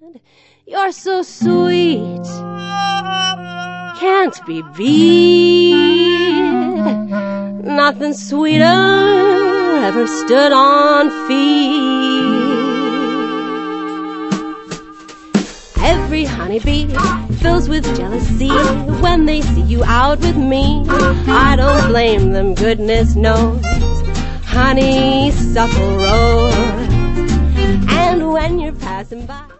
You're so sweet, can't be beat. Nothing sweeter ever stood on feet. Every honeybee fills with jealousy when they see you out with me. I don't blame them, goodness knows, honeysuckle rose. And when you're passing by